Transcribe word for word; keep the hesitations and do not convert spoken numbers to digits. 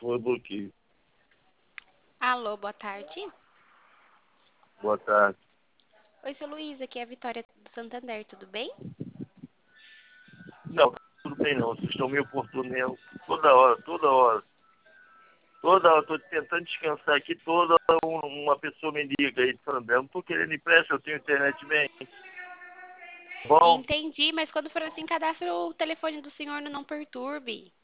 foi bloqueio. Alô, boa tarde. Boa tarde. Oi, seu Luiz, aqui é a Vitória do Santander, tudo bem? Não, tudo bem não. Vocês estão me oportunando toda hora, toda hora. Toda hora, estou tentando descansar aqui, toda hora uma pessoa me liga aí de Santander. Eu não estou querendo empréstimo, eu tenho internet bem. Bom, Entendi, mas quando for assim, cadastre o telefone do senhor no Não Perturbe.